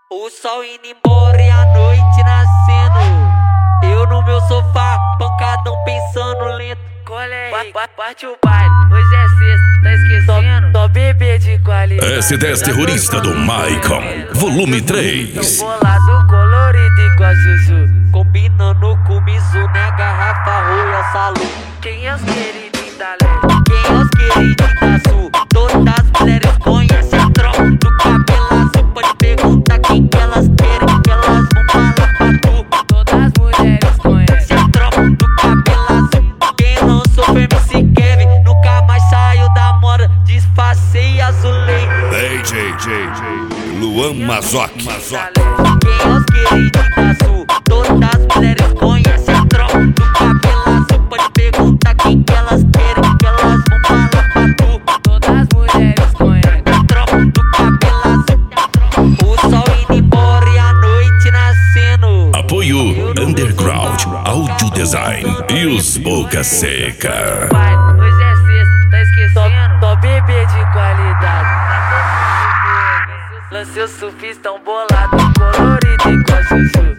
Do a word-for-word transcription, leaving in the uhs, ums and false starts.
O sol indo embora e a noite nascendo. Eu no meu sofá, pancadão pensando lento. Colé, parte o baile, hoje é sexta, tá esquecendo? Só bebê de qualidade. S dez Terrorista do Maicon, volume três. Tô bolado, colorido e com a Zuzu. Combinando com o Mizuno, garrafa, roia, salão. Quem é os queridinhos da leste? Quem é os queridinhos da sul? Todas as mulheres conhecem a tropa do cabelo azul. Pode perguntar quem que elas querem, que elas vão falar pra tu. Todas as mulheres conhecem a tropa do cabelo azul. Quem lançou foi M C Kevin, nunca mais saiu da moda. Disfarcei, azulei. D J J Luan Mazoc. Quem é os queridinhos da sul? Todas as mulheres conhecem a tropa do cabelo azul. Pode perguntar quem que elas querem, que elas vão falar pra tu. Todas as mulheres conhecem a tropa do cabelo azul. O sol indo embora e a noite nascendo. Apoio Underground Audio Design e os Boca Seca. Hoje é sexta, tá esquecendo? Só bebê de qualidade. Lancei o surfista, um bolado, colorido e com a Zuzu.